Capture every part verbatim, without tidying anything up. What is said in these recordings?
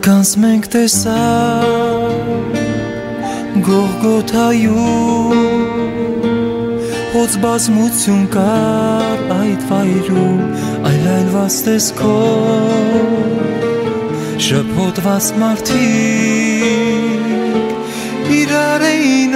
Մարդկանց մենք տեսանք Գողգոթայում Հոց բազմություն կար այդ վայրում Այլայլված տեսքով Շփոթված մարդիկ իրար էին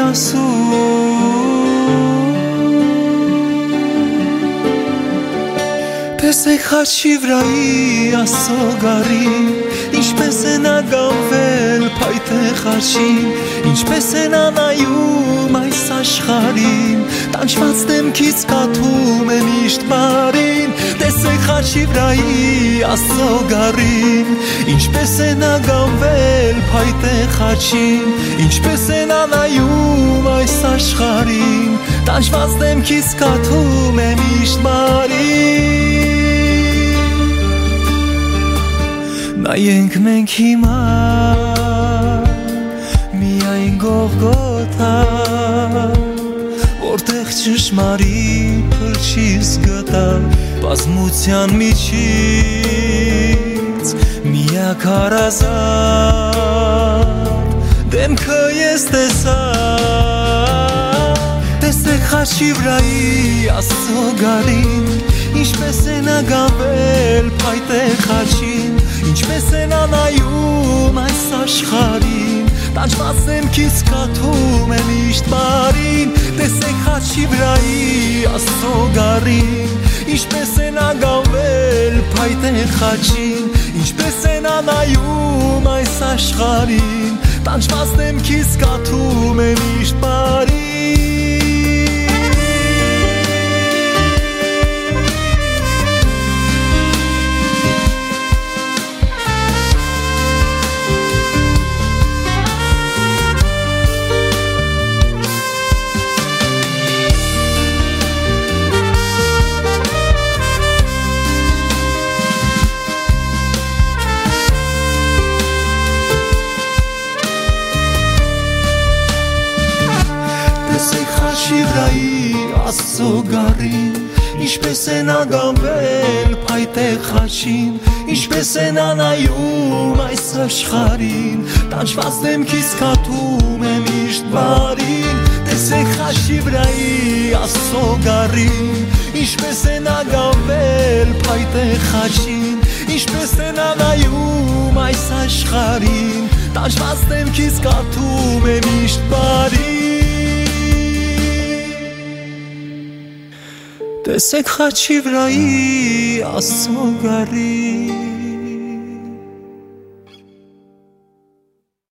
ասում Տեսեք խաչի վրայի Աստծո գառին Ինչպես է նա գանվել փայտե խաչին Ինչպես է նա նայում այս աշխարհին Տանջված դեմքից կաթում է միշտ բարին Տեսեք խաչի վրայի Աստծո գառին Ինչպես է նա գանվել փայտե խաչին Ինչպես է նա նայում այս աշխարհին Տանջված դեմքից կաթում է միշտ բարին Նայենք մենք հիմա միայն Գողգոթա Որտեղ ճշմարիտ փրկիչ գտա բազմության միջից միակ հարազատ դեմքը ես տեսա Տեսեք խաչի վրայի Աստծո գառին Ինչպես է նա գանվել փայտե խաչին Ինչպես է նա նայում այս աշխարհին Տանջված դեմքից կաթում է միշտ բարին Տեսեք խաչի վրայի Աստծո գառին Ինչպես է նա գանվել փայտե խաչին Ինչպես է նա նայում այս աշխարհին Տանջված դեմքից կաթում է միշտ բարին Աստծո գառին Ինչպես է նա գանվել փայտե խաչին Ինչպես է նա նայում այս աշխարհին Տանջված դեմքից կաթում է միշտ բարին Տեսեք խաչի վրայի Աստծո գառին Ինչպես է նա գանվել փայտե խաչին Ինչպես է նա նայում այս աշխարհին Տանջված դեմքից կաթում է միշտ բարին Տեսեք խաչի վրայի Աստծո գառին